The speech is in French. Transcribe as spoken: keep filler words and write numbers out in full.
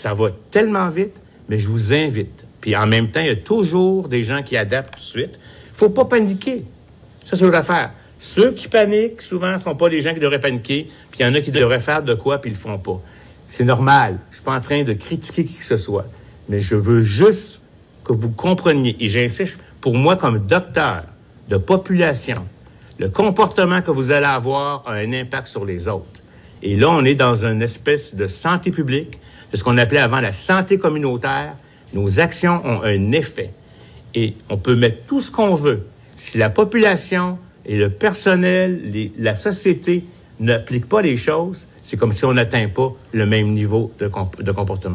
Ça va tellement vite, mais je vous invite. Puis en même temps, il y a toujours des gens qui adaptent tout de suite. Faut pas paniquer. Ça, c'est l'autre affaire. Ceux qui paniquent, souvent, ne sont pas les gens qui devraient paniquer, puis il y en a qui devraient faire de quoi, puis ils le font pas. C'est normal. Je suis pas en train de critiquer qui que ce soit. Mais je veux juste que vous compreniez, et j'insiste, pour moi, comme docteur de population, le comportement que vous allez avoir a un impact sur les autres. Et là, on est dans une espèce de santé publique, de ce qu'on appelait avant la santé communautaire. Nos actions ont un effet. Et on peut mettre tout ce qu'on veut. Si la population et le personnel, les, la société n'appliquent pas les choses, c'est comme si on n'atteint pas le même niveau de, comp- de comportement.